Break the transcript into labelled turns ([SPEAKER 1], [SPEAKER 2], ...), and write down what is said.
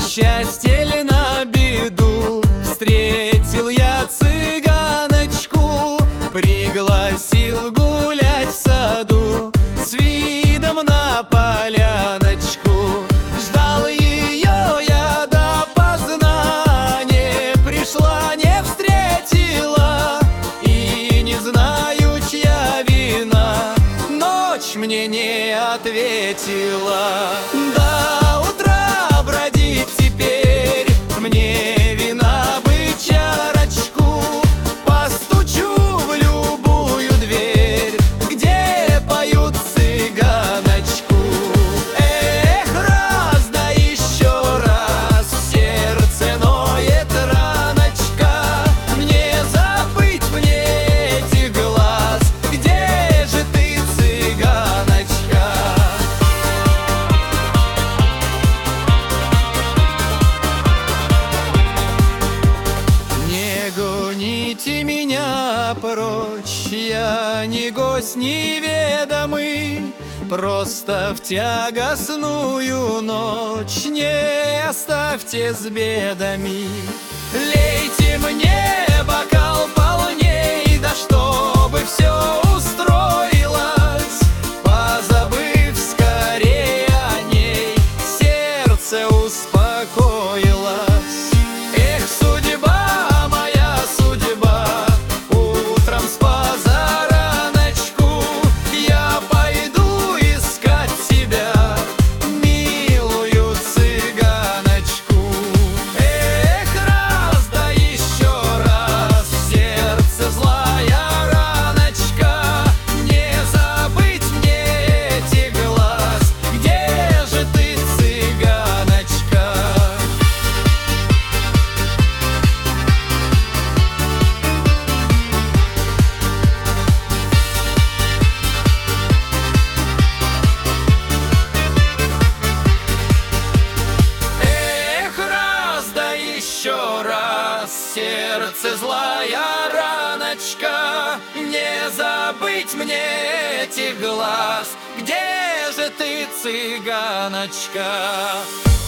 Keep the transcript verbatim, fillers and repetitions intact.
[SPEAKER 1] счастье ли на беду встретил я цыганочку, пригласил гулять в саду с видом на поляночку. Ждал ее я допоздна, не пришла, не встретила, и не знаю, чья вина, ночь мне не ответила. До утра бродить теперь мне вина бы чарочку, постучу в любую дверь, где поют цыганочку. Эх, раз да еще раз, в сердце ноет раночка, мне забыть мне этих глаз, где же ты, цыганочка? Не гоните меня прочь, я не гость неведомый, просто в тягостную ночь не оставьте с бедами. Лейте мне бокал полней, да чтобы все устроилось, позабыв скорее о ней, сердце успокоилось. Эх, судьба моя, судьба, утром с позараночку я пойду искать тебя, милую цыганочку. Эх, раз да еще раз, в сердце злая раночка, не забыть мне этих глаз, где же ты, цыганочка? Эх, раз да еще раз, сердце злая раночка, не забыть мне этих глаз, где же ты, цыганочка?